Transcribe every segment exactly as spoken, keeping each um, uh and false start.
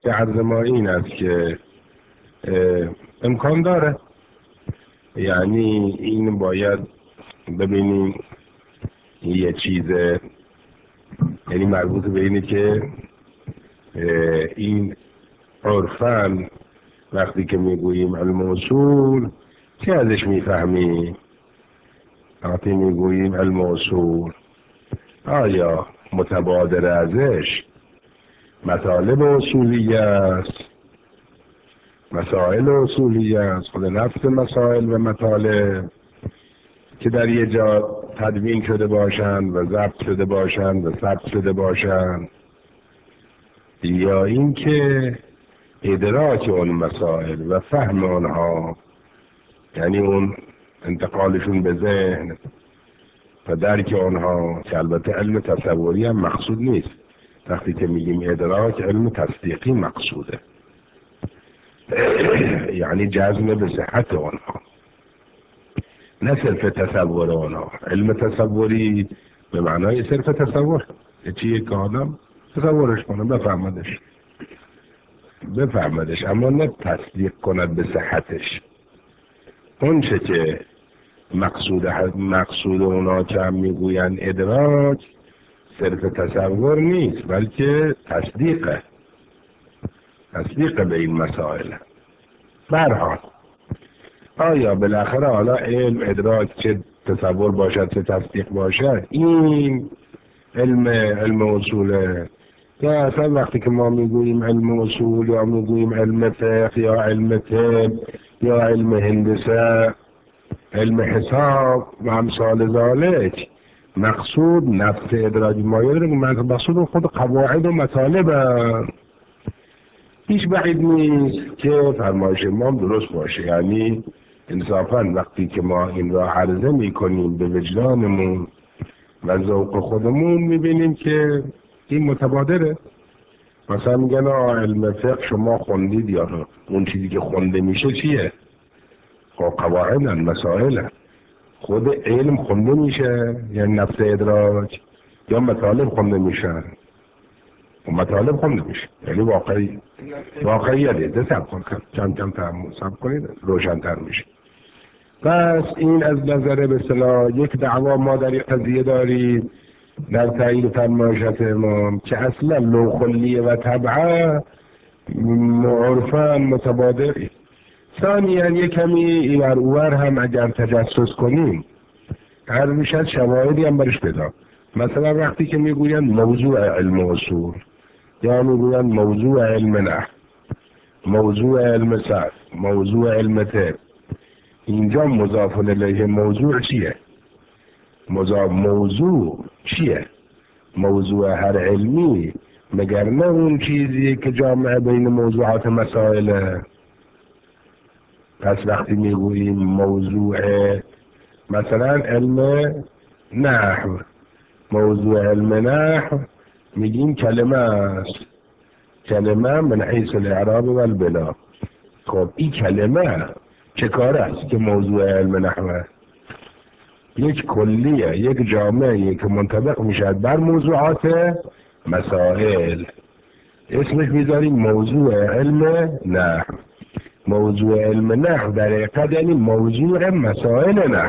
که عرض ما این است که امکان داره، یعنی این باید ببینیم یه چیز، یعنی مربوط به اینه که این عرفاً وقتی که میگوییم علم اصول چه ازش میفهمیم؟ وقتی میگوییم علم اصول آیا متبادر ازش مطالب اصولی است، مسائل اصولی است، خود نفس مسائل و مطالب که در یه جا تدوین شده باشند و ضبط شده باشند و ثبت شده باشند، یا اینکه ادراک اون مسائل و فهم آنها، یعنی اون انتقالشون به ذهن و درک آنها، که البته علم تصوری هم مقصود نیست. وقتی که میگیم ادراک، علم تصدیقی مقصوده، یعنی جزم به صحت آنها، نه صرف تصور آنها. علم تصوری به معنای صرف تصور، چیه که آدم تصورش کنه، بفهمدش بفهمدش اما نه تصدیق کند به صحتش. اون چه که مقصود مقصود اونا که هم میگوین ادراک صرف تصور نیست، بلکه تصدیقه تصدیق به این مسائل. برحال آیا بالاخره حالا علم ادراک چه تصور باشد چه تصدیق باشد، این علم علم اصوله؟ یا اصلا وقتی که ما میگوییم علم اصول یا میگوییم علم فقه یا علم طب یا علم هندسه، علم حساب و امثال ذالک، مقصود نفس ادراک ما یادیم، مقصود خود قواعد و مطالب هست. هیچ بعید نیست که فرمایش امام درست باشه، یعنی انصافا وقتی که ما این را عرضه میکنیم به وجدانمون و ذوق خودمون، میبینیم که این متبادره. مثلا میگن علم فقه شما خوندید یا نه؟ اون چیزی که خونده میشه چیه؟ خب قواعدن، مسائلن. خود علم خونده میشه یعنی نفس ادراک، یا مطالب خونده میشن؟ و مطالب خونده میشه یعنی واقعی واقعیت ده سب کن کم کم تحمل سب کنید روشن‌تر میشه. پس این از نظر به اصطلاح یک دعوا ما در یک قضیه داریم در تایید فرمایشات امام که اصلا لو خلیه و طبعه معرفاً متبادری. ثانیاً یک کمی ایور اوور هم اگر تجسس کنیم هر میشد شواهدی هم برش پیدا. مثلا وقتی که میگوین موضوع علم اصول یا میگوین موضوع علم نحو، موضوع علم صرف، موضوع علم طب، اینجا مضاف الیه موضوع چیه؟ مضاف موضوع چیه؟ موضوع هر علمی مگر نه اون چیزی که جامعه بین موضوعات مسائله؟ پس وقتی میگوییم موضوع مثلا علم نحو، موضوع علم نحو میگیم کلمه است، کلمه من حیث الاعراب و البنا. خب این کلمه چه کار است که موضوع علم نحوه؟ یک کلیه، یک جامعه که منطبق میشد بر موضوعات مسائل، اسمش میذاریم موضوع علم نحو. موضوع علم نحو در حقیقت یعنی موضوع مسائل نحو.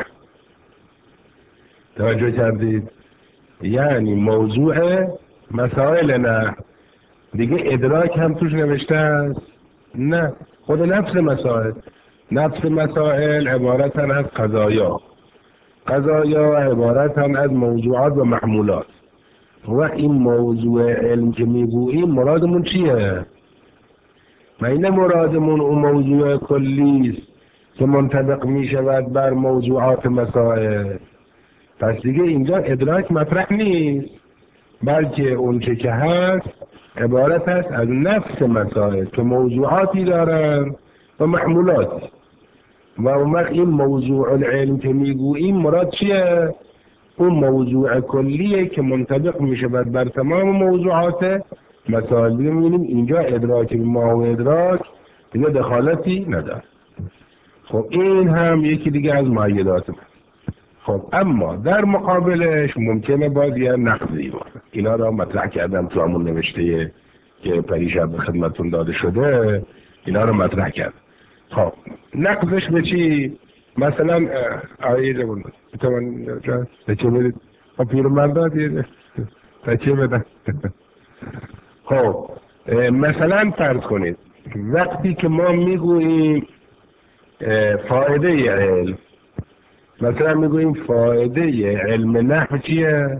توجه کردید؟ یعنی موضوع مسائل نحو. دیگه ادراک هم توش نوشته است؟ نه، خود نفس مسائل. نفس مسائل عبارتن از قضایا، قضایا عبارتن از موضوعات و محمولات. و این موضوع علم که میگوییم مرادمون چیه؟ و این مرادمون اون موضوع کلی است که منطبق میشود بر موضوعات مسائل. پس دیگه اینجا ادراک مطرح نیست، بلکه اون چه که هست عبارت است از نفس مسائل که موضوعاتی دارن و محمولات. و اون وقت این موضوع العلم که میگوییم مراد چیه؟ اون موضوع کلیه که منطبق میشه بر تمام موضوعات مسائل. میبینیم اینجا ادراک ما و ادراک دیگه دخالتی نداره. خب این هم یکی دیگه از معیدات من. خب اما در مقابلش ممکنه باز یه نقضی باشه. اینا را مطرح کردم تو همون نوشته که پریشب به خدمتون داده شده اینا رو مطرح کرد. خب نقضش به چی؟ مثلا آیه جمعون بتوان بچه بدید خب پیرمرد دادید بچه بدن. خب مثلا فرض کنید وقتی که ما میگوییم فایده علم، مثلا میگوییم فایده علم نحو چیه؟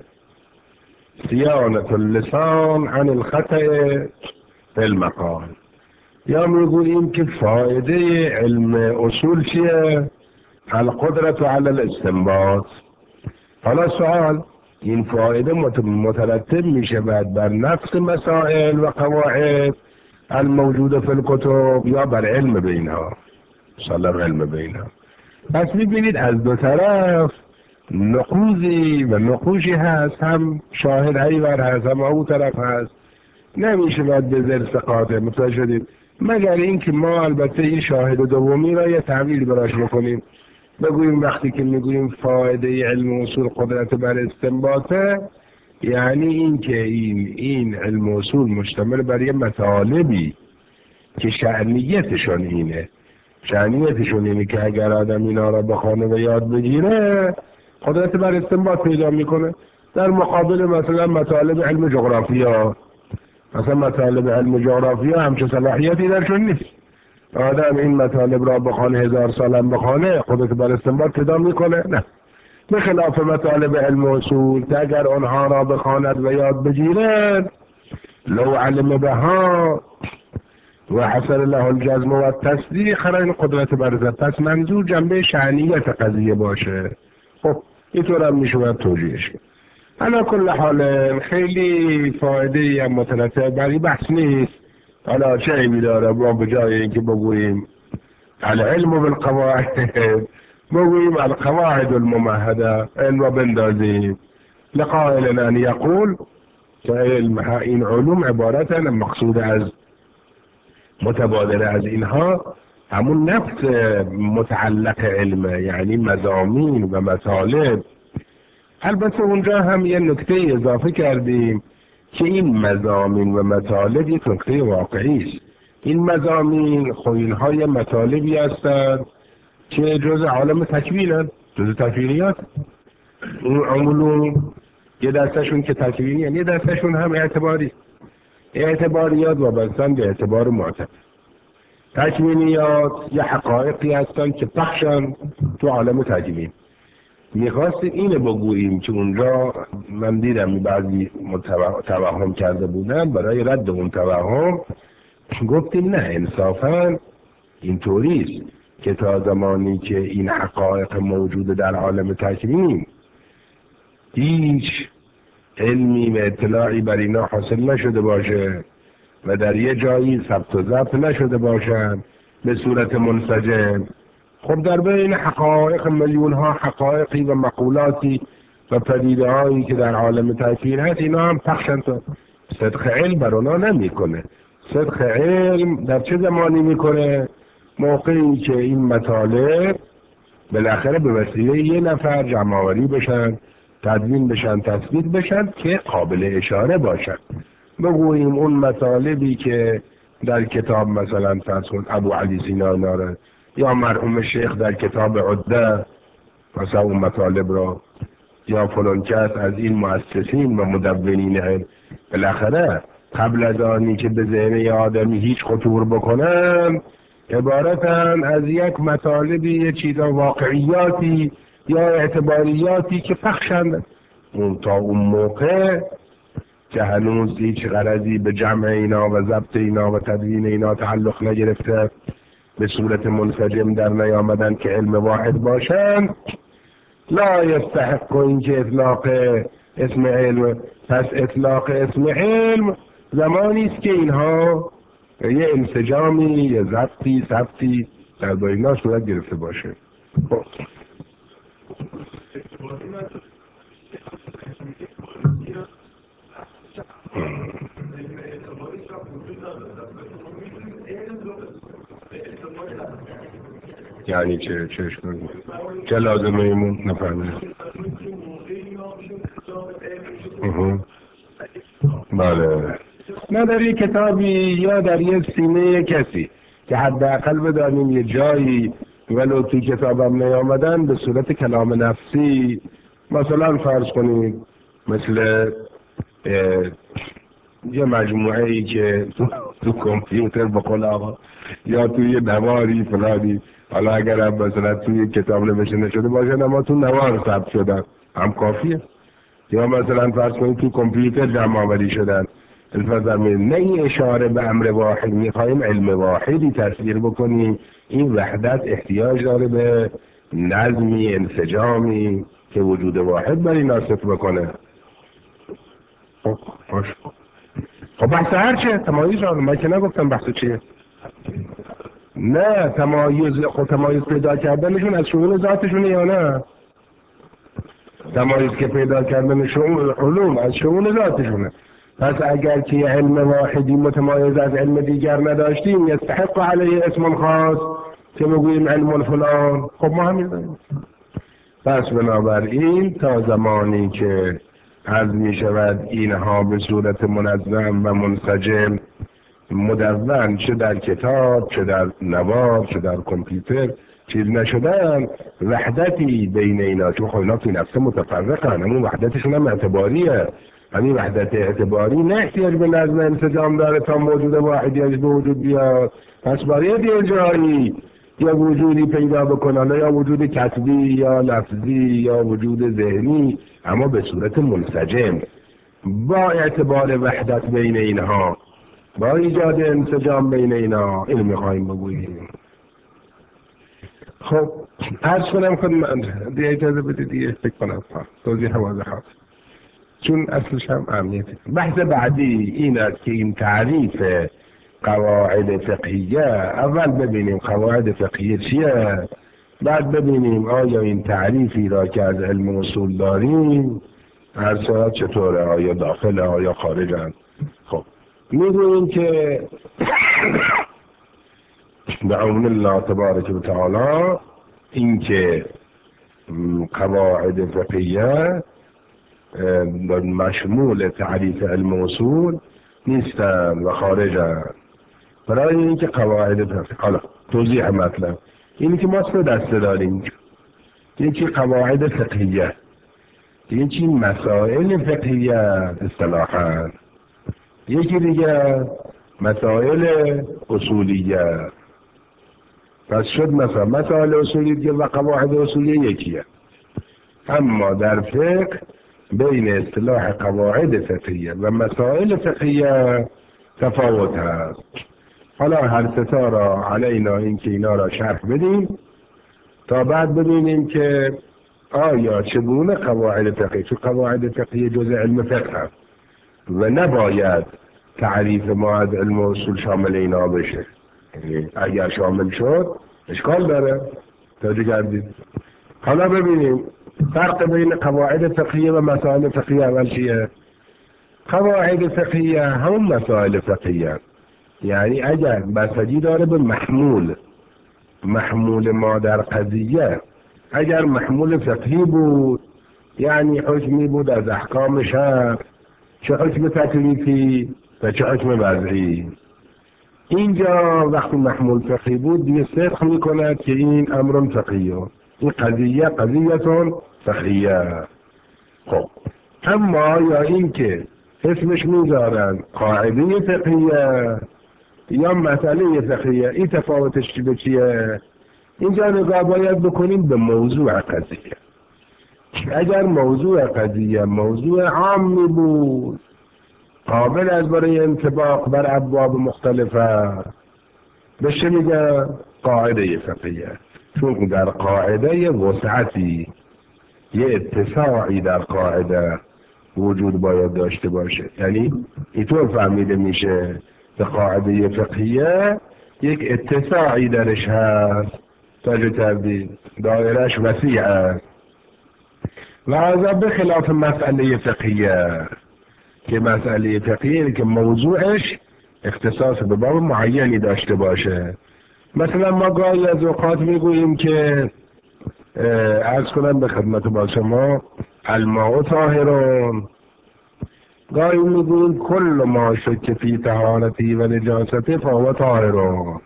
صیانة اللسان عن الخطأ فی المقال. یا میگوییم که فایده علم اصول چیه؟ القدرت علی الاستنباط. حالا سوال، این فایده مترتب میشه بعد بر نفس مسائل و قواعد الموجوده فی الکتب یا بر علم بینها؟ سلام علم بینها. پس میبینید از دو طرف نقوضی و نقوشی هست، هم شاهد حیور هست هم او طرف هست. نمیشه باید به زرس قاطع متوجه شدید، مگر اینکه ما البته این شاهد دومی را یه تعبیر براش بکنیم، بگوییم وقتی که میگوییم فایده علم اصول قدرت بر استنباطه، یعنی این که این این علم اصول مشتمل بر یه مطالبی که شأنیتشون اینه شأنیتشون اینه که اگر آدم اینا را بخونه و یاد بگیره قدرت بر استنباط پیدا میکنه. در مقابل مثلا مطالب علم جغرافیا، مثلا مطالب علم جغرافیا همچه صلاحیتی درشون نیست. آدم این مطالب را بخونه هزار سالم بخونه قدرت بر استنباط پیدا میکنه؟ نه. به خلاف مطالب علم اصول که اگر آنها را بخواند و یاد بگیرد لو علم بها و حصل له الجزم و التصدیق خرا این قدرت بر استنباط. پس منظور جنبه شأنیت قضیه باشه. خب اینطور هم میشه باید توجیهش کرد. حالا کل حال خیلی فایده هم مترتب بر این بحث نیست. حالا چه عیبی داره ما به جای اینکه بگوییم العلم بالقواعد بگوییم القواعد الممهده علم را بندازیم لقائل ان یقول که علم این علوم عبارتن مقصود از متبادر از اینها همون نفس متعلق علمه، یعنی مضامین و مطالب. البته اونجا هم یه نکته اضافه کردیم که این مضامین و مطالب یک نکته واقعی است. این مضامین خب اینها یه مطالبی هستند که جز عالم تکوینن، جز تکوینیات. اون علوم یه دستشون که تکوینی، یه دستشون هم اعتباری. اعتباریات وابستن به اعتبار معتبر. تکوینیات یه حقایقی هستن که پخشن تو عالم تکوین. میخواست اینه بگوییم که اونجا من دیدم بعضی توهم کرده بودن، برای رد اون توهم گفتیم نه انصافا اینطوریست که تا زمانی که این حقایق موجود در عالم تکوین هیچ علمی و اطلاعی بر اینا حاصل نشده باشه و در یه جایی ثبت و ضبط نشده باشن به صورت منسجم، خب در بین حقایق میلیون ها حقایقی و مقولاتی و پدیده هایی که در عالم تکوین هست اینا هم پخشن. تا صدق علم بر اونا نمیکنه. صدق علم در چه زمانی میکنه؟ موقعی که این مطالب بالاخره به وسیله یه نفر جمع‌آوری بشن، تدوین بشن، تثبیت بشن که قابل اشاره باشن. بگوییم اون مطالبی که در کتاب مثلا فرض کن ابو علی سینا داره یا مرحوم شیخ در کتاب عده مثلا اون مطالب را، یا فلان کس از این مؤسسین و مدونین علم، بالاخره قبل از آنی که به ذهن آدمی هیچ خطور بکنن عبارتن از یک مطالبی، یه چیزا واقعیاتی یا اعتباریاتی که پخشند. اون تا اون موقع که هنوز هیچ غرضی به جمع اینا و ضبط اینا و تدوین اینا تعلق نگرفته، به صورت منسجم در نیامدن که علم واحد باشن، لا یستحق این که اطلاق اسم علم. پس اطلاق اسم علم زمانی است که اینها یه انسجامی، یه ضبطی، ثبتی در با اینا صورت گرفته باشه. خب یعنی چه چش کنید چه لازمه ایمون نفهمید. بله نه در یه کتابی یا در یه سینه کسی که حداقل بدانیم یه جایی ولو توی کتابم نیامدن به صورت کلام نفسی، مثلا فرض کنید مثل یه مجموعه ای که تو, تو کامپیوتر بقول آقا یا توی نواری فلانی، حالا اگر هم مثلا توی کتاب نوشته نشده باشه اما تو نوار ثبت شدن هم کافیه، یا مثلا فرض کنید تو کامپیوتر جمع آوری شدن. نه این اشاره به امر واحد، میخوایم علم واحدی تصویر بکنیم. این وحدت احتیاج داره به نظمی انسجامی که وجود واحد برای ناصف بکنه. خب خوش خب بحث هر چه تمایز رو من که نگفتم بحث چیه. نه تمایز، خب تمایز پیدا کردنشون از شؤون ذاتشونه یا نه؟ تمایز که پیدا کردن شؤون علوم از شؤون ذاتشونه. پس اگر که علم واحدی متمایز از علم دیگر نداشتیم یستحق علیه اسم خاص که بگوییم علم فلان، خب ما همین داریم. پس بنابراین تا زمانی که از می شود اینها به صورت منظم و منسجم مدون، چه در کتاب چه در نوار چه در کامپیوتر چیز نشدن، وحدتی بین اینا، چون خب اینا توی نفس متفرقن، همون وحدتشون هم اعتباریه. همین وحدت اعتباری نه احتیاج به نظم انسجام داره تا موجود واحدی از به وجود بیاد. پس باید یه جایی یا وجودی پیدا بکنن، یا وجود کتبی یا لفظی یا وجود ذهنی، اما به صورت منسجم با اعتبار وحدت بین اینها، با ایجاد انسجام بین اینا. اینو میخواییم بگوییم. خب عرض کنم خدمت دیگه، اجازه بدید دیگه فکر کنم توضیح واضح هست چون اصلش هم اهمیته. بحث بعدی این است که این تعریف قواعد فقهیه، اول ببینیم قواعد فقهیه چیه، بعد ببینیم آیا این تعریفی را که از علم اصول داریم هر ساعت چطوره، آیا داخل آیا خارجن. خب میگوییم که به عون الله تبارک و تعالی این که قواعد فقهیه مشمول تعریف علم اصول نیستن و خارجن. برای اینکه قواعد فقهیه، حالا توضیح مطلب اینی که ما سه دسته داریم، یکی قواعد فقهیه، یکی مسائل فقهیه اصطلاحاً، یکی دیگه مسائل اصولیه. پس شد مثلا مسائل اصولیه و قواعد اصولیه یکیه، اما در فقه بین اصطلاح قواعد فقهیه و مسائل فقهیه تفاوت هست. حالا هر ستا را علینا این که اینا را شرح بدیم تا بعد ببینیم که آیا چگونه قواعد فقهیه، چون قواعد فقهیه جز علم فقه هست و نباید تعریف ما از علم اصول شامل اینا بشه. اگر شامل شد اشکال داره. توجه کردید؟ حالا ببینیم فرق بین قواعد فقهیه و مسائل فقهیه اول چیه؟ قواعد فقهیه همون مسائل فقهیه، یعنی اگر بستگی داره به محمول، محمول ما در قضیه اگر محمول فقهی بود یعنی حکمی بود از احکام شرع، چه حکم تکلیفی و چه حکم وضعی، اینجا وقتی محمول فقهی بود دیگه صدق میکند که این امر فقهیه، این قضیه قضیه فقهیه. خب اما یا این که اسمش میذارن قاعده فقهیه یا مسئله فقهیه، این تفاوتش به چیه؟ اینجا نگاه باید بکنیم به موضوع قضیه. اگر موضوع قضیه موضوع عامی بود قابل از برای انطباق بر ابواب مختلفه بشه میگه قاعده فقهیه، چون در قاعده وسعتی، یه اتساعی در قاعده وجود باید داشته باشه. یعنی اینطور فهمیده میشه به قاعده فقهیه یک اتساعی درش هست، توجه کردید، دایرش وسیع است. و از به خلاف مسئله فقهیه که مسئله فقهیه که موضوعش اختصاص به باب معینی داشته باشه. مثلا ما گاهی از اوقات میگوییم که عرض کنم به خدمت با شما الماء طاهرون، گاهی میگوییم کل ما شک فی طهارتی و نجاستی فهو طاهر.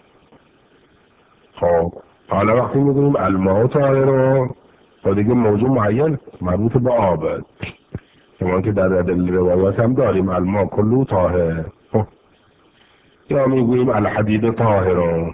خب حالا وقتی میگوییم الماء طاهر، خب دیگه موضوع معین مربوط به آب، شما که در دل روایات هم داریم الماء کلو طاهر. یا میگوییم الحدید طاهر،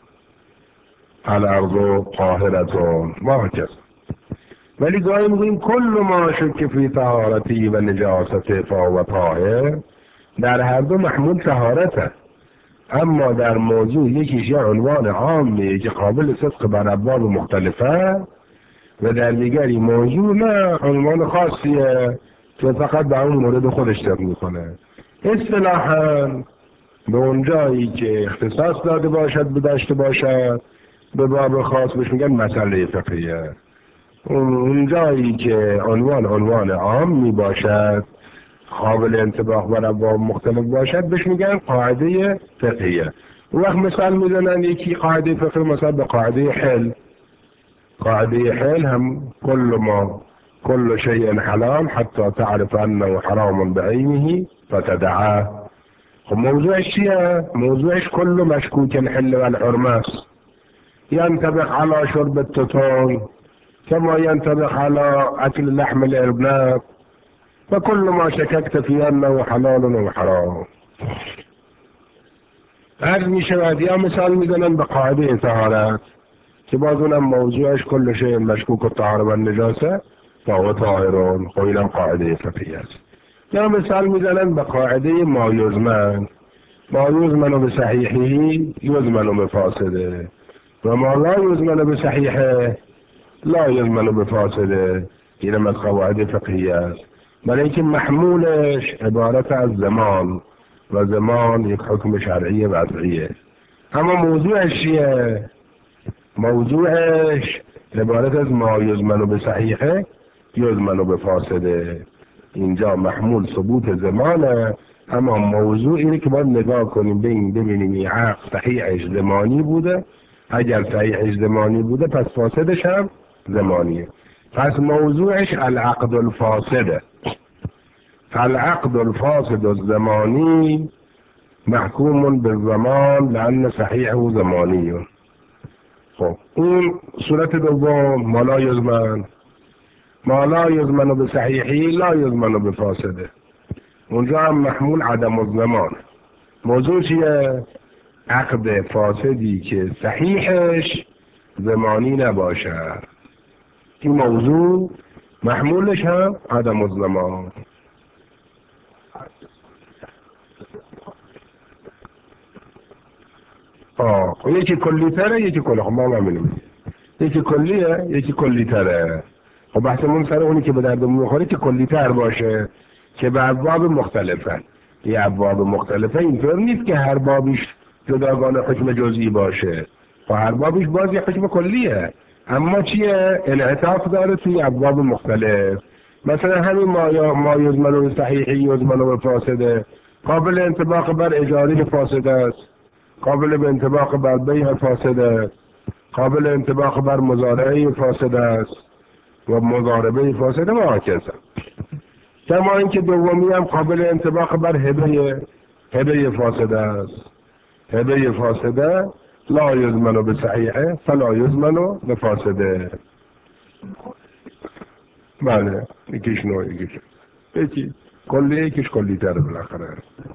الارض طاهرتون و هكذا. ولی گاهی میگوییم کل ما شک فی طهارتی و نجاستی فهو طاهر، در هر دو محمول طهارته، اما در موضوع یکیش یه عنوان عامیه که قابل صدق بر ابواب مختلفه و در دیگری موضوع نه عنوان خاصیه که فقط به اون مورد خودش طبق میکنه. اصطلاحاً به اونجایی که اختصاص داده باشد به داشته باشد به باب خاص بهش میگن مسئله فقهیه. اونجایی که عنوان عنوان عام می باشد قابل انطباق بر ابواب مختلف باشد بهش میگن قاعده فقهیه. اون وقت مثال میزنن یکی قاعده فقهی مثلا به قاعده حل. قاعده حل هم کل ما کل شیء حلال حتی تعرف انه حرام بعینه فتدعه. خب موضوعش چیه؟ موضوعش کل مشکوک الحل والحرمه است، ينطبق على شرب التوتون كما ينطبق على اكل لحم الارنب، فكل ما شككت في انه حلال و حرام. عرض می شود یا مثال میزنن به قاعده طهارت که باز اونم موضوعش کل شیء مشکوک الطهاره و النجاسه فهو طاهر، خب اینم قاعده فقهی است. یا مثال میزنن به قاعده ما یضمن، ما یضمن به صحیحه یضمن به فاسده و ما لا یضمن به صحیحه لا یضمن به فاسده. اینم از قواعد فقهی است، برای اینکه محمولش عبارت از زمان و زمان یک حکم شرعی وضعیه. اما موضوعش چیه؟ موضوعش عبارت از ما یضمن به صحیحه یضمن به فاسده. اینجا محمول ثبوت زمانه، اما موضوع اینه که باید نگاه کنیم به این ببینیم این عقد صحیحش زمانی بوده، اگر صحیحش زمانی بوده پس فاسدش هم زمانیه. پس موضوعش العقد الفاسده. العقد الفاسد الزمانی محکوم بالزمان لأن صحیحه زمانی. خب اون صورت دوم ما لا یضمن، ما لا یضمن به صحیحی لا یضمن به فاسده، اونجا هم محمول عدم الزمان. موضوع چیه؟ عقد فاسدی که صحیحش زمانی نباشه، این موضوع محمولش هم عدم الزمان. آه یکی کلی تره یکی کلی، خب ما همینیم، یکی کلیه یکی کلی تره. خب بحثمون سر اونی که به دردمون میخوره که کلی تر باشه که به ابواب مختلفه. یه ابواب مختلفه اینطور نیست که هر بابیش جداگانه حکم جزئی باشه، و هر بابیش باز یه حکم کلیه، اما چیه؟ انعطاف داره توی ابواب مختلف. مثلا همین ما ما یضمن به صحیحی یضمن به فاسده قابل انطباق بر اجاره فاسده است، قابل به انطباق بر بیع فاسده، قابل انطباق بر مزارعه فاسده است و مضاربه فاسده و هكذا. کما اینکه دومی هم قابل انطباق بر هبه هبه فاسده است. هبه فاسده لا یضمن به صحیحه فلا یضمن به فاسده. بله یکیش نوع یکیش یکی کلی یکیش کلی تره بالاخره.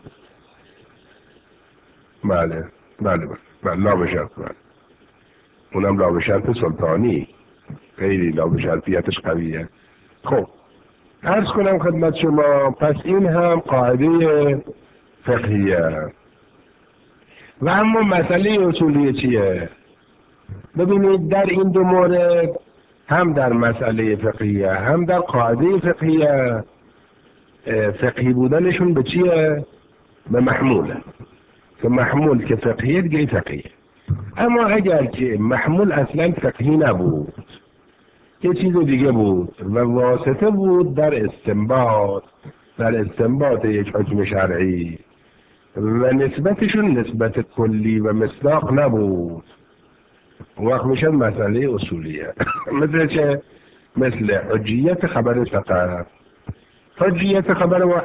بله بله بله بله لا به شرط، بله اونم لا به شرط سلطانی، خیلی لا به شرطیتش قویه. خب عرض کنم خدمت شما پس این هم قاعده فقهیه. و اما مسئله اصولی چیه؟ ببینید در این دو مورد هم در مسئله فقهیه هم در قاعده فقهیه فقهی بودنشون به چیه؟ به محموله. که محمول که فقهیه دیگه فقهیه. اما اگر که محمول اصلا فقهی نبود یه چیز دیگه بود و واسطه بود در استنباط در استنباط یک حکم شرعی و نسبتشون نسبت کلی و مصداق نبود، وقت میشه مسئله اصولیه. مثل چه؟ مثل حجیت خبر فقط. حجیت خبر واحد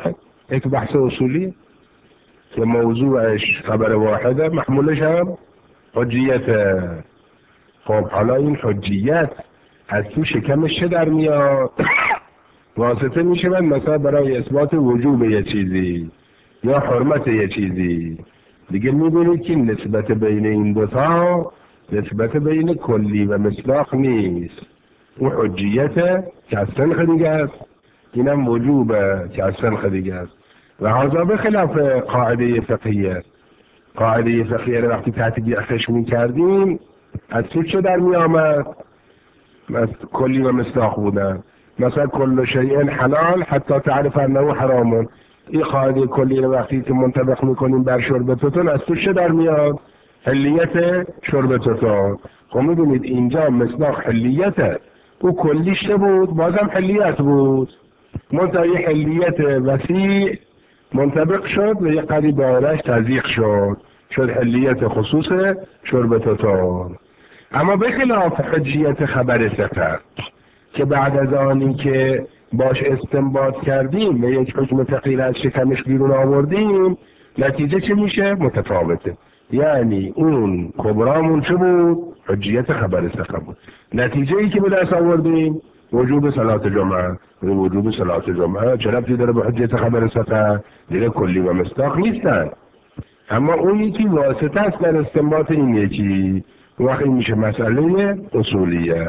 یک بحث اصولی که موضوعش خبر واحده، محمولش هم حجیت. خب حالا این حجیت از تو شکمش چه در میاد؟ واسطه میشه من مثلا برای اثبات وجوب یه چیزی یا حرمت یه چیزی. دیگه میبینید که نسبت بین این دوتا نسبت بین کلی و مصداق نیست. اون حجیته که از سنخ دیگه است، اینم وجوبه که از سنخ دیگه است. و هذا به خلاف قاعده فقهیه. قاعده فقهیه رو وقتی تطبیقش میکردیم از تو چه در میامد؟ کلی و مصداق بودن. مثلا کل شیء حلال حتی تعرف انه حرام. این قاعده کلی رو وقتی که منطبق میکنیم بر شرب توتون از تو چه در میاد؟ حلیت شرب توتون. خب میدونید اینجا مصداق حلیته، او کلیش چه بود؟ بازم حلیت بود. منتها یه حلیت وسیع منطبق شد و یه قریب دایرش تضییق شد، شد حلیت خصوص شرب توتون. اما به خلاف حجیت خبر ثقه که بعد از آنی که باش استنباط کردیم و یک حکم فقهی از شکمش بیرون آوردیم، نتیجه چه میشه؟ متفاوته. یعنی اون کبرامون چه بود؟ حجیت خبر ثقه بود. نتیجه ای که به دست آوردیم وجوب صلات جمعه. وجوب صلات جمعه چه ربطی داره به حجیت خبر ثقه؟ دیگه کلی و مصداق نیستن. اما اون یکی واسطه است در استنباط این یکی. وقتی میشه مسئله اصولیه.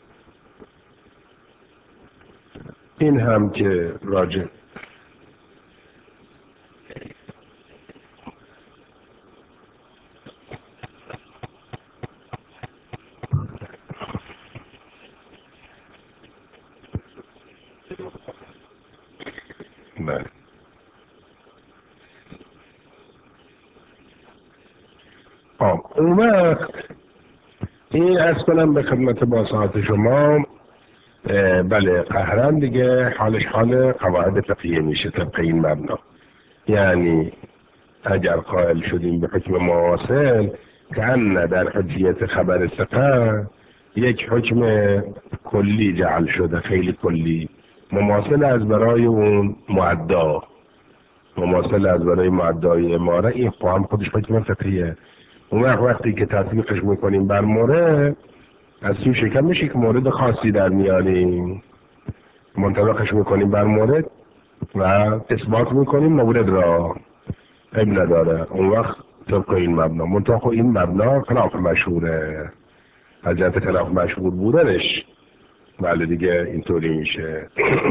این هم که راجع بله. آه. اون وقت این ارز کنم به خدمت باساعت شما، بله قهرن دیگه حالش حال قواعد فقهیه میشه طبق این مبنا. یعنی اگر قائل شدیم به حکم مواصل که ان در حجیت خبر ثقه یک حکم کلی جعل شده، خیلی کلی، مماثل از برای اون معدا، مماثل از برای معدای اماره، این هم خودش حکم فقهیه. اون وقتی که تطبیقش میکنیم بر مورد، از تو شکمش یک مورد خاصی در میاریم، منطبقش میکنیم بر مورد و اثبات میکنیم مورد را، عیب نداره. اون وقت طبق این مبنا. منطقه این مبنا خلاف مشهوره، از جهت خلاف مشهور بودنش بله دیگه اینطوری میشه.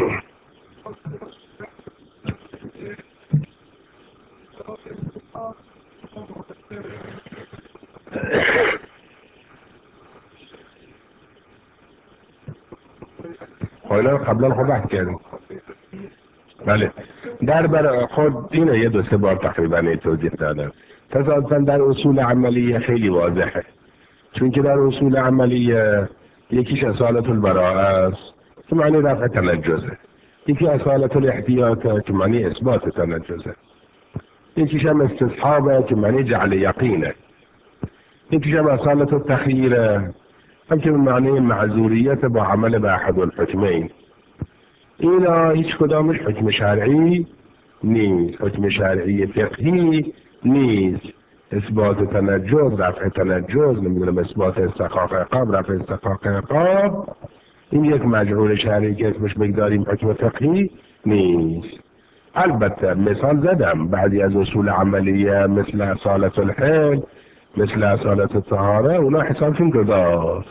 حالا قبلا خود بحث کردیم. بله در برای خود اینه یه دو سه بار تقریبا توضیح دادم. تصادفاً در اصول عملیه خیلی واضحه، چون که در اصول عملیه یکیش اصالت البراءه است که معنی رفع تنجزه، یکی اصالت الاحتیاطه که معنی اثبات تنجزه، یکیش هم استصحابه که معنی جعل یقینه، یکیش هم اصالت التخییره هم که معنی معذوریت با عمل به احد الحکمین. اینا هیچ کدامش حکم شرعی نیست، حکم شرعی فقهی نیست. اثبات تنجز، رفع تنجز، نمیدونم اثبات استحقاق عقاب، رفع استحقاق عقاب، این یک مجهول شرعی که اسمش بگذاریم حکم فقهی نیست. البته مثال زدم بعضی از اصول عملیه مثل اصالت الحل، مثل اصالت الطهاره، اونا حسابشون جداست.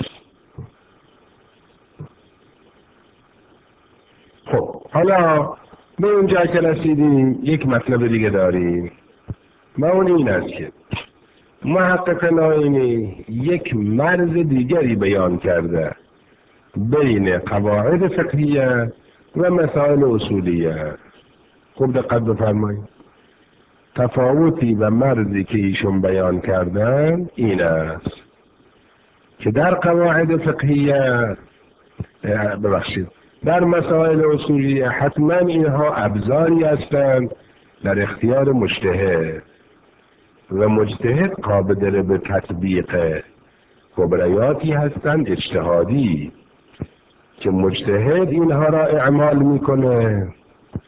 خب حالا به اونجا که رسیدیم یک مطلب دیگه داریم و اون این است که محقق نائینی یک مرز دیگری بیان کرده بین قواعد فقهیه و مسائل اصولیه. خوب دقت بفرمایید. تفاوتی و مرزی که ایشون بیان کردن این است که در قواعد فقهیه، ببخشید در مسائل اصولیه، حتما اینها ابزاری هستند در اختیار مجتهد و مجتهد قابل به تطبیق کبریاتی هستند اجتهادی که مجتهد اینها را اعمال میکنه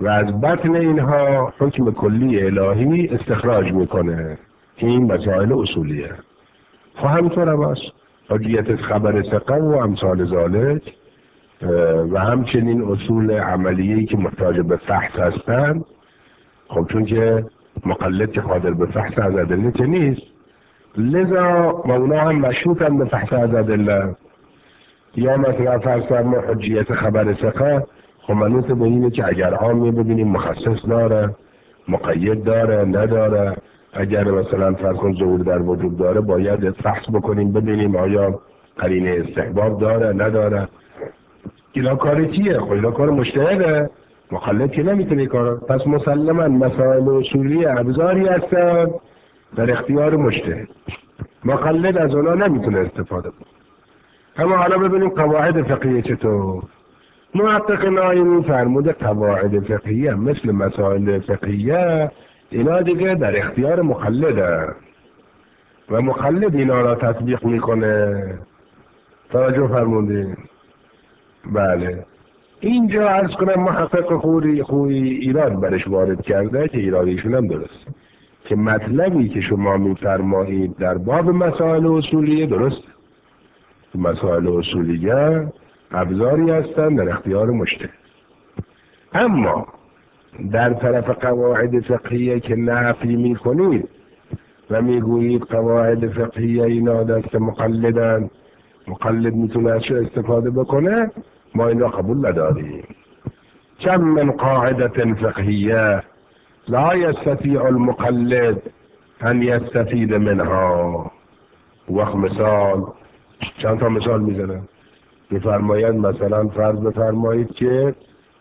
و از بطن اینها حکم کلی الهی استخراج میکنه. این مسائل اصولیه. خب همینطور هم هست حجیت خبر ثقه و امثال ذالک و همچنین اصول عملیه‌ای که محتاج به فحص هستند. خب چون که مقلد که قادر به فحص از ادله که نیست، لذا و اونا هم مشروطن به فحص از ادله. یا مثلا فرض فرما حجیت خبر ثقه خب منوط به اینه که اگر عامی ببینیم مخصص داره، مقید داره، نداره. اگر مثلا فرض کن ظهور در وجود داره باید فحص بکنیم ببینیم آیا قرینه استحباب داره نداره. اینا کار کیه؟ خب اینا کار مجتهده، مقلد که نمیتونه کار. پس مسلما مسائل اصولی ابزاری هستن در اختیار مجتهد، مقلد از اونا نمیتونه استفاده کنه. اما حالا ببینیم قواعد فقهیه چطور. محقق نایمی فرموده قواعد فقهیه مثل مسائل فقهیه اینا دیگه در اختیار مقلده و مقلد اینا را تطبیق میکنه. توجه فرمودین؟ بله. اینجا عرض کنم محقق خوری خوی ایراد برش وارد کرده که ایرادیشون هم درست، که مطلبی که شما میفرمایید در باب مسائل اصولیه درست، مسائل اصولیه ابزاری هستند در اختیار مجتهد. اما در طرف قواعد فقهیه که نفی میکنید و میگویید قواعد فقهیه اینا دست مقلدن، مقلد میتونه ازش استفاده بکنه، ما این را قبول نداریم. کم من قاعده فقهیه لا یستطیع المقلد ان یستفید منها. وقت مثال چند تا مثال میزنم. میفرماید مثلا فرض بفرمایید که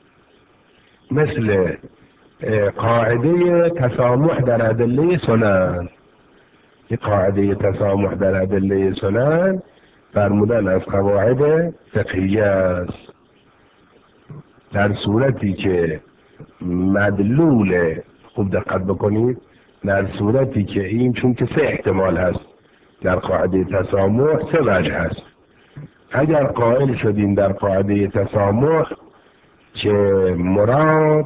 مثل قاعده تسامح در ادله سنن، این قاعده تسامح در ادله سنن فرمودن از قواعد فقهیه است، در صورتی که مدلول، خوب دقت بکنید، در صورتی که این چون که سه احتمال هست در قاعده تسامح، سه وجه هست. اگر قائل شدیم در قاعده تسامح که مراد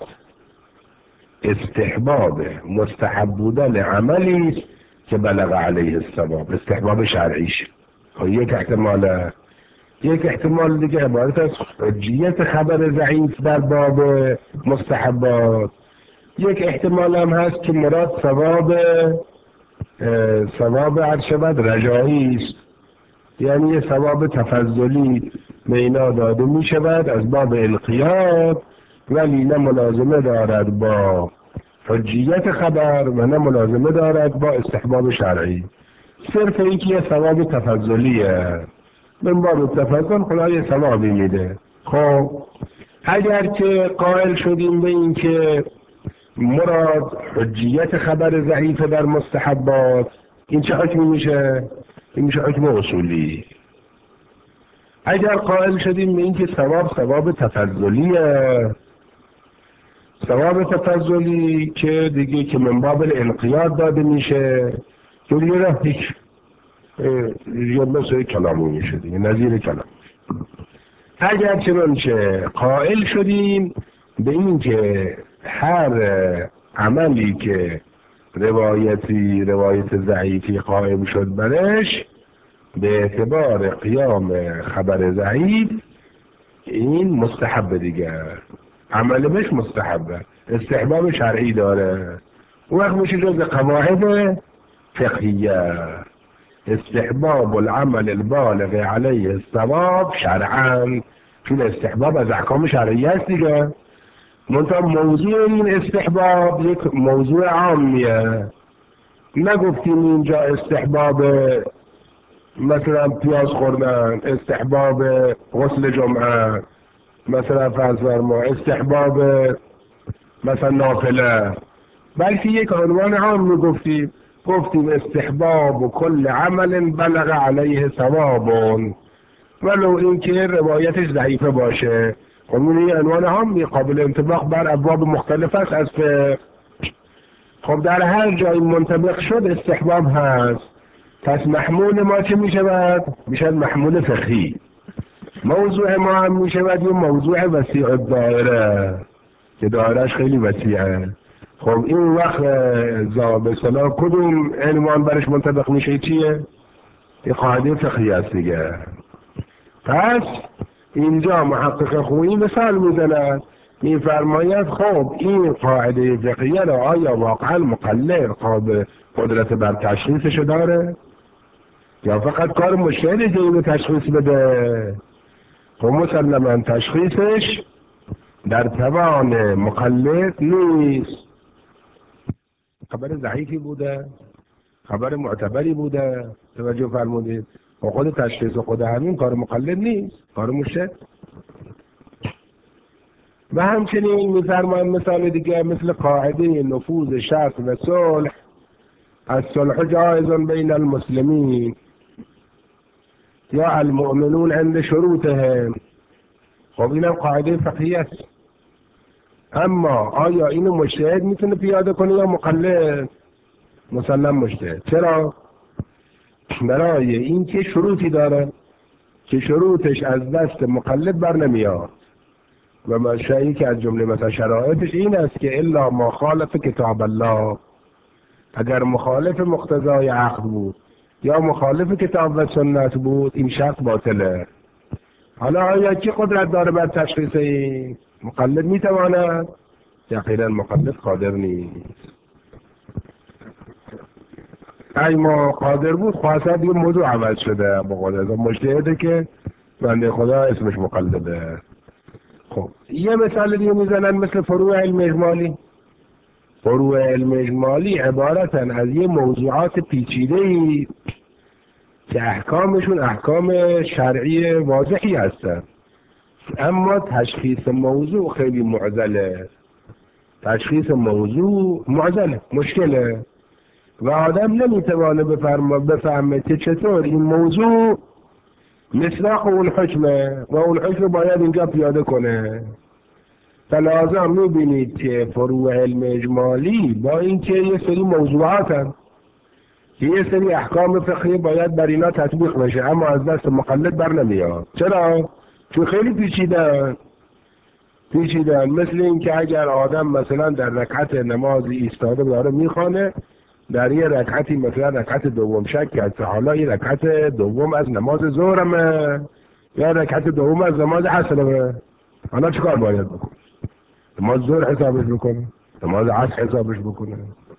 استحباب مستحب بودن عملی است که بلغ علیه الثواب، استحباب شرعیش، خب یک احتمال. یک احتمال دیگه عبارت از حجیت خبر ضعیف در باب مستحبات. یک احتمال هم هست که مراد ثواب ثواب عرض شود رجایی است، یعنی یه ثواب تفضلی به اینا داده می شود از باب انقیاد، ولی نه ملازمه دارد با حجیت خبر و نه ملازمه دارد با استحباب شرعی. صرف اینکه یه ثواب تفضلیه، من باب تفضل خدا یه ثوابی میده. خب اگر که قائل شدیم به این که مراد حجیت خبر ضعیف در مستحبات، این چه حکمی میشه؟ این میشه حکم اصولی. اگر قائل شدیم به این که ثواب ثواب تفضلیه، ثواب تفضلی که دیگه که من باب الانقیاد داده میشه، که دیگه را هیچ یا مثل کلامی میشه دیگه، نظیر کلام. اگر چنانچه قائل شدیم به این که هر عملی که روایتی روایت ضعیفی قائم شد برش به اعتبار قیام خبر ضعیف این مستحب دیگه، عمل بهش مستحبه، استحباب شرعی داره، اون وقت میشه جز قواعد فقهیه. استحباب العمل البالغ علیه الثواب شرعا، چون استحباب از احکام شرعی است دیگه. منتها موضوع این استحباب یک موضوع عامیه، نگفتیم اینجا استحباب مثلا پیاز خوردن، استحباب غسل جمعه، مثلا فرض فرما استحباب مثلا نافله، بلکه یک عنوان عام میگفتیم، گفتیم استحباب و کل عمل بلغ علیه ثواب، ولو این که روایتش ضعیفه باشه. خب این عنوان عام قابل انطباق بر ابواب مختلف است از فقه. خب در هر جای منطبق شد استحباب هست، پس محمول ما چه می شود؟ می شود محمول فقهی. موضوع ما هم می شود یه موضوع وسیع الدائره، که دایرش خیلی وسیعه. خب این وقت به صلاح کدوم عنوان برش منطبق میشه؟ چیه؟ یه قاعده فقهی است دیگه. پس اینجا محقق خویی مثال میزند، میفرماید خب این قاعده فقهیه را آیا واقعا مقلد قابل قدرت بر تشخیصش داره یا فقط کار مشتهده که اینو تشخیص بده؟ خب مسلما تشخیصش در توان مقلد نیست. خبر ضعیفی بوده، خبر معتبری بوده، توجه فرمودید. و خود تشخیص و خود همین کار مقلد نیست، کار مشتهد. و همچنین میفرماید مثال دیگه مثل قاعده نفوذ شرط و صلح، الصلح جائز بین المسلمین یا المؤمنون عند شروطهم. خب اینم قاعده فقهی است، اما آیا اینو مجتهد میتونه پیاده کنه یا مقلد؟ مسلم مجتهد. چرا؟ برای اینکه شروطی داره که شروطش از دست مقلد بر نمیاد و مشایی که از جمله مثلا شرایطش این است که الا ما خالف کتاب الله، اگر مخالف مقتضای عقد بود یا مخالف کتاب و سنت بود این شرط باطله. حالا آیا کی قدرت داره بر تشخیص این؟ مقلد میتواند؟ یقینا مقلد قادر نیست. ای ما قادر بود خواستد یه موضوع عوض شده با قدرت مجتهده که بنده خدا اسمش مقلده. خب یه مثال دیگه میزنن مثل فروع علم اجمالی. فروع علم اجمالی عبارتن از یه موضوعات پیچیده‌ای که احکامشون احکام شرعی واضحی هستن، اما تشخیص موضوع خیلی معضله. تشخیص موضوع معضله، مشکله و آدم نمیتوانه بفهمه که چطور این موضوع مصداق اون حکمه و اون حکم باید اینجا پیاده کنه. فلازم میبینید که فروع علم اجمالی با اینکه یه سری موضوعات هم که یه سری احکام فقهی باید بر اینا تطبیق بشه، اما از دست مقلد بر نمیاد. چرا؟ چون خیلی پیچیدن. پیچیدن مثل اینکه اگر آدم مثلا در رکعت نماز ایستاده داره میخوانه، در یه رکعتی مثلا رکعت دوم شک کرد حالا یه رکعت دوم از نماز ظهرمه یا رکعت دوم از نماز عصرمه، حالا چیکار باید بکنه؟ نماز ظهر حسابش بکنه؟ نماز عصر حسابش بکنه؟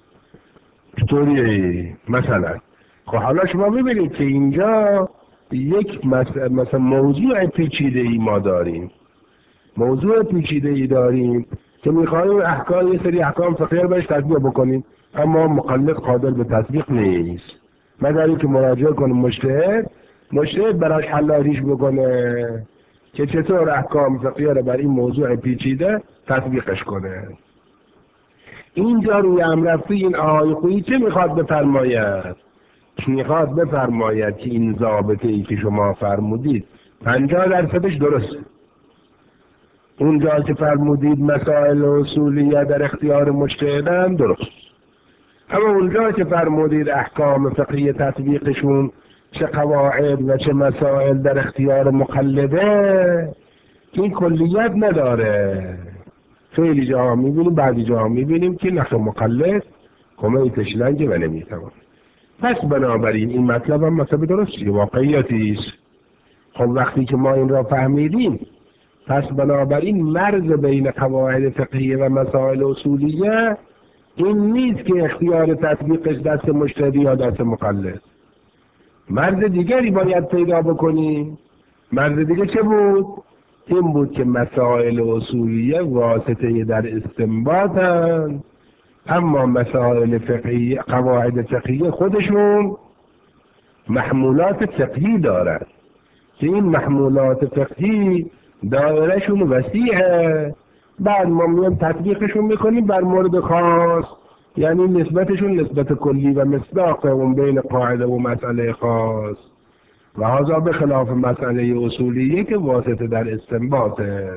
چطوریه مثلا؟ خب حالا شما میبینید که اینجا یک مثلا, مثلا موضوع پیچیده ای ما داریم، موضوع پیچیده ای داریم که میخوایم احکام یه سری احکام فقهی بهش تطبیق بکنیم، اما مقلد قادر به تطبیق نیست مگر اینکه مراجعه کنه مجتهد، مجتهد براش حلاریش بکنه که چطور احکام فقهی رو بر این موضوع پیچیده تطبیقش کنه. اینجا روی هم رفته این آقای خویی چه میخواد بفرماید؟ میخواد بفرماید که این ضابطه ای که شما فرمودید پنجاه درصدش درسته. اونجا که فرمودید مسائل اصولیه در اختیار مجتهدن درست، اما اونجا که فرمودید احکام فقهی تطبیقشون چه قواعد و چه مسائل در اختیار مقلده این کلیت نداره. خیلی جاها میبینیم، بعضی جاها میبینیم که نخ مقلد کمیتش لنگه و نمیتوان. پس بنابراین این مطلب هم مطلب درستی واقعیتی است. خب وقتی که ما این را فهمیدیم، پس بنابراین مرز بین قواعد فقهیه و مسائل اصولیه این نیست که اختیار تطبیقش دست مجتهد یا دست مقلد. مرز دیگری باید پیدا بکنیم. مرز دیگه چه بود؟ این بود که مسائل اصولیه واسطه در استنباطن، اما مسائل فقهیه قواعد فقهیه خودشون محمولات فقهی دارن که این محمولات فقهی دایرهشون وسیعه، بعد ما میام تطبیقشون میکنیم بر مورد خاص، یعنی نسبتشون نسبت کلی و مصداق اون بین قاعده و مسئله خاص، و هذا به خلاف مسئله اصولیه که واسطه در استنباطه.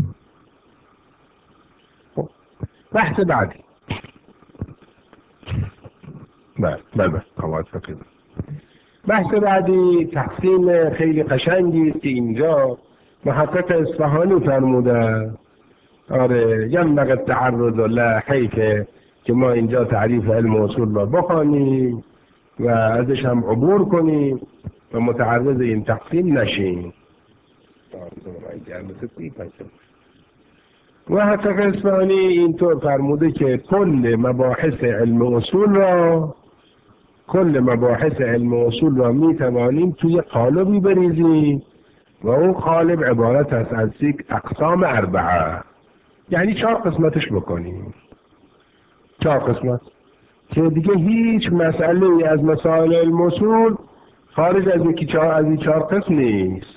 بحث بعدی بله بله قواعد فقهی. بحث بعدی تقسیم خیلی قشنگی که اینجا محقق اصفهانی فرموده آره ینبغی التعرض له، حیفه که ما اینجا تعریف علم اصول را بخوانیم و ازش هم عبور کنیم و متعرض این تقسیم نشیم. و حتی قسمانی اینطور فرموده که کل مباحث علم اصول را کل مباحث علم اصول را می توانیم توی قالبی بریزیم و اون قالب عبارت است از یک اقسام اربعه، یعنی چهار قسمتش بکنیم، چهار قسمت که دیگه هیچ مسئله از مسائل علم اصول خارج از یکی چهار از این چهار قسم نیست.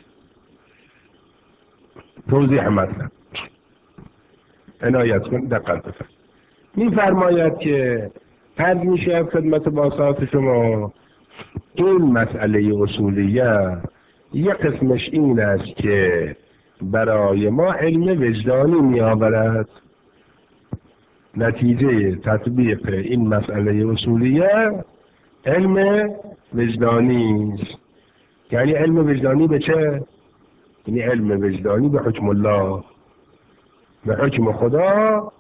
توضیح مطلب عنایت کن، دقت بفرمایید. می‌فرماید که عرض میشه خدمت باسط شما این مسئله اصولیه یک قسمش این است که برای ما علم وجدانی می‌آورد. نتیجه تطبیق این مسئله اصولیه علم وجدانی است. یعنی علم وجدانی به چه؟ یعنی علم وجدانی به حکم الله، به حکم خدا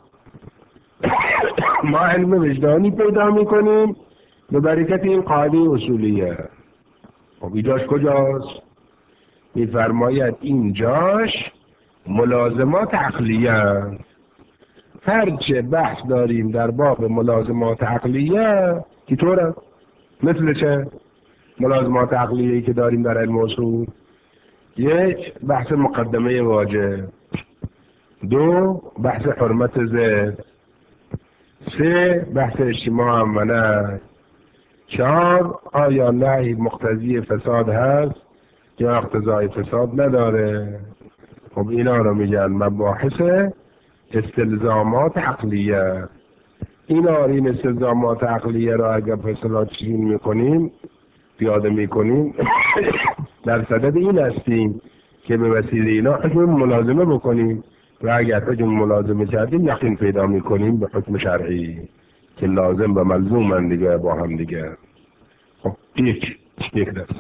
ما علم وجدانی پیدا میکنیم به برکت این قاعده اصولیه. خب اینجاش کجاست؟ میفرماید اینجاش ملازمات عقلیه. هرچه بحث داریم در باب ملازمات عقلیه که طوره مثل چه؟ ملازمات عقلیه‌ای که داریم در علم اصول: یک، بحث مقدمه واجب، دو، بحث حرمت زد، سه، بحث اجتماع و نهی، چهار، آیا نهی مقتضی فساد هست یا اقتضای فساد نداره. خب اینا رو میگن مباحث استلزامات عقلیه. اینا این استلزامات عقلیه رو اگر فصلا چین میکنیم پیاده میکنیم در صدد این هستیم که به وسیله اینا حکم ملازمه بکنیم و اگر حکم ملازمه کردیم یقین پیدا میکنیم به حکم شرعی که لازم و ملزومن دیگه با هم دیگه. خب یک یک دست.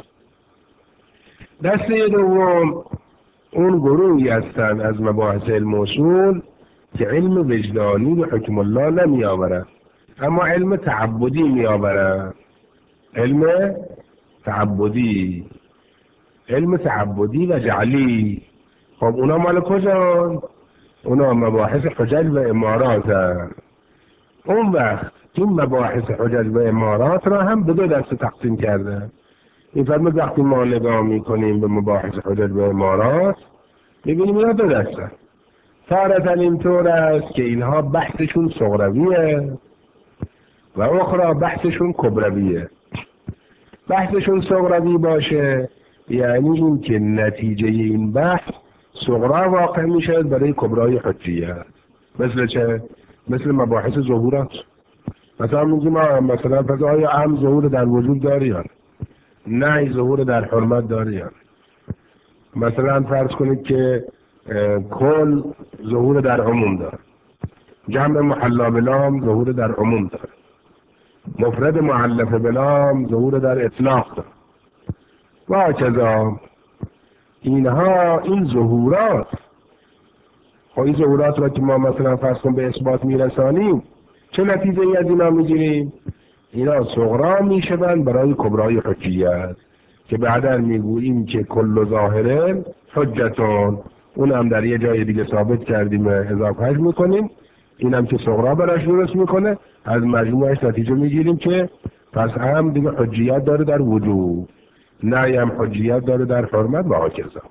دسته دوم اون گروهی هستن از مباحث علم اصول که علم وجدانی به حکم الله نمی آورد اما علم تعبدی می آورد. علم تعبدی علم تعبدی و جعلی. خب اونا مال کجان؟ اونا مباحث حجج و امارات هست. اون وقت این مباحث حجج و امارات را هم به دو دسته تقسیم کرده. این فرمود وقتی ما نگاه میکنیم به مباحث حجج و امارات میبینیم اینا دو دسته. تارة اینطور است که اینها بحثشون صغرویه و اخرى بحثشون کبرویه. بحثشون صغروی باشه یعنی این که نتیجه این بحث صغرا واقع میشه برای کبرای حجیه. مثل چه؟ مثل مباحث ظهورات. مثلا میگیم مثلا پس آیا ام ظهور در وجود داری یا نه، ظهور در حرمت داری یا مثلا فرض کنید که کل ظهور در عموم داره، جمع محلا بلام ظهور در عموم داره، مفرد معلف بلام ظهور در اطلاق داره و کذا. اینها این ظهورات خب این ظهورات را که ما مثلا فرض کن به اثبات میرسانیم چه نتیجه ای از اینا میگیریم؟ اینا صغرا میشوند برای کبرای حجیت که بعدا میگوییم که کل ظاهره حجتون. اون هم در یه جای دیگه ثابت کردیم اضافهش میکنیم، این هم که صغرا براش درست میکنه. از مجموعش نتیجه میگیریم که پس هم دیگه حجیت داره در وجود، نه هم حجیت داره در حرمت و هاکذا.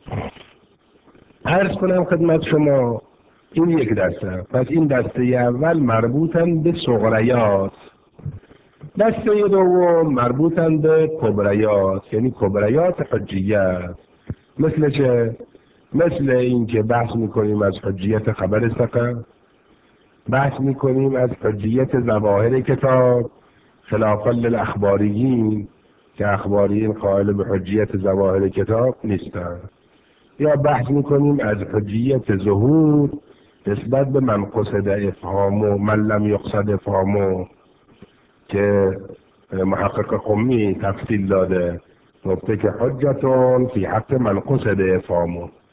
عرض کنم خدمت شما این یک دسته. پس این دسته اول مربوطن به صغریات، دسته دوم مربوطن به کبریات یعنی کبریات حجیت. مثل چه؟ مثل این که بحث میکنیم از حجیت خبر ثقه، بحث میکنیم از حجیت ظواهر کتاب خلافا للاخباریین که اخباریین قائل به حجیت ظواهر کتاب نیستن، یا بحث میکنیم از حجیت ظهور نسبت به من قصد افهامو من لم یقصد افهامو که محقق قمی تفصیل داده، گفته که حجتون فی حق من قصد افهامو.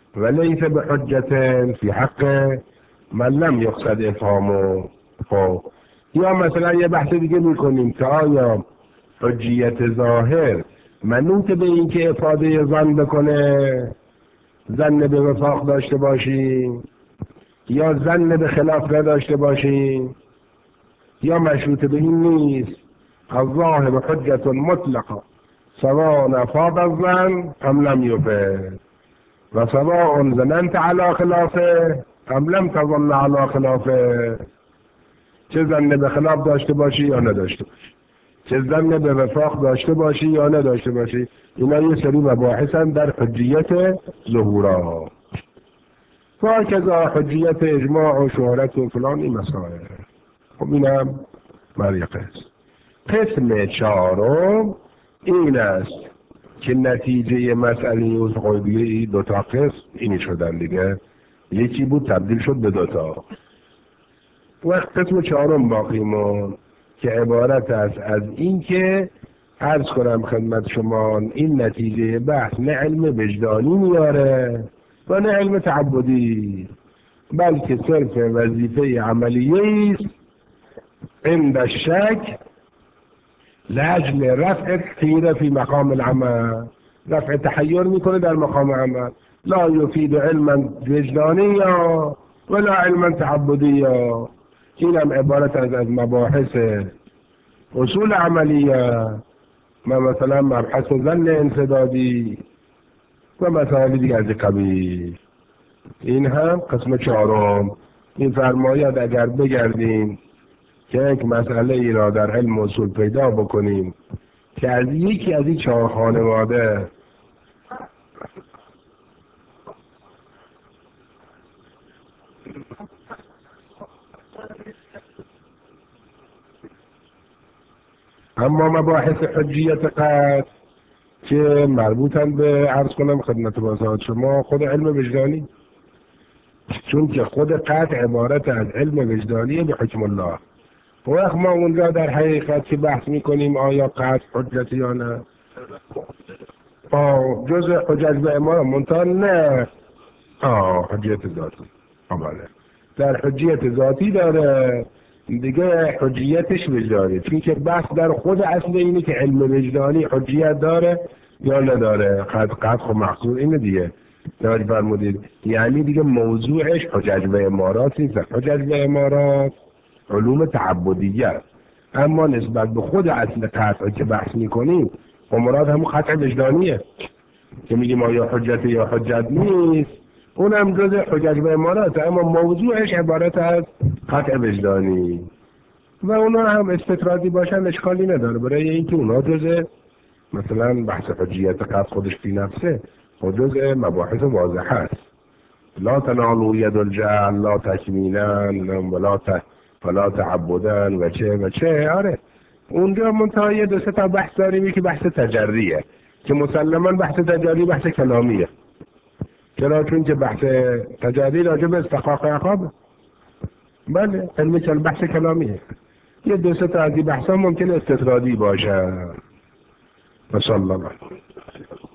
ولیس به حجت فی حق من لم یقصد افهامه. خب یا مثلا یه بحث دیگه میکنیم که آیا حجیت ظاهر منوط به این که افاده ظن بکنه، ظن به وفاق داشته باشیم، یا ظن به خلاف نداشته باشیم، یا مشروط به این نیست. الظاهر حجت مطلقه سواء افاض الظن ام لم یفد و سواء ظننت علی خلافه ام لم تظن علی خلافه. چه ظن به خلاف داشته باشی یا نداشته باشی، چه ظن به وفاق داشته باشی یا نداشته باشی، اینا یه سری مباحثن در حجیت ظهورا. فاکذا حجیت اجماع و شهرت و فلان این مسائل. خب اینم مریقه است. قسم چهارم این است که نتیجه مسئله اصحابیه دوتا قسم اینی شدن دیگه، یکی بود تبدیل شد به دوتا. وقت قسم چهارم باقی موند که عبارت است از این که عرض کنم خدمت شما این نتیجه بحث نه علم وجدانی میاره و نه علم تعبدی، بلکه صرف وظیفه عملیه است عند الشک لاجل رفع الحیره فی مقام العمل. رفع تحیر میکنه در مقام عمل، لا یفید علما وجدانیا ولا علما تعبدیا. اینم عبارت از از مباحث اصول عملیه و مثلا مبحث ظن انسدادی و مسائل دیگه از قبیل. این هم قسم چهارم. این فرماید اگر بگردیم که یک مسئله ای را در علم اصول پیدا بکنیم که از یکی از این چهار خانواده اما مباحث حجیت قطع که مربوطن به عرض کنم خدمت بازات شما خود علم وجدانی، چون که خود قطع عبارت از علم وجدانی به حکم الله. وقت ما اونجا در حقیقت که بحث میکنیم آیا قطع حجت یا نه، آه جزء حجت به امام منتها نه آه حجیت ذاتی. آماله در حجیت ذاتی داره دیگه، حجیتش وجدانی، چون که بحث در خود اصل اینه که علم وجدانی حجیت داره یا نداره. قد قد خب مقصود اینه دیگه، توجه فرمودید، یعنی دیگه موضوعش حجج و امارات نیست. حجج و امارات علوم تعبدیه، اما نسبت به خود اصل قطع که بحث میکنیم امارات همون قطع وجدانیه که میگیم آیا حجت یا حجت نیست، اونم جز حجج و امارات، اما موضوعش عبارت از قطع وجدانی و اونا هم استطرادی باشن اشکالی نداره، برای اینکه اونا جز مثلا بحث حجیت قطع خودش فی نفسه خود جز مباحث واضح هست. لا تنالوا ید الجعل لا تکمینا ولا ت... فلا تعبدن و چه و چه. آره اونجا منتها یه دو سه تا بحث داریم که بحث تجریه که مسلما بحث تجری بحث کلامیه. چرا؟ چون که بحث تجری راجع به استحقاق عقاب، بله علمی که بحث کلامیه. یه دو سه تا از این بحثا ممکن استطرادی باشه. ما شاء الله.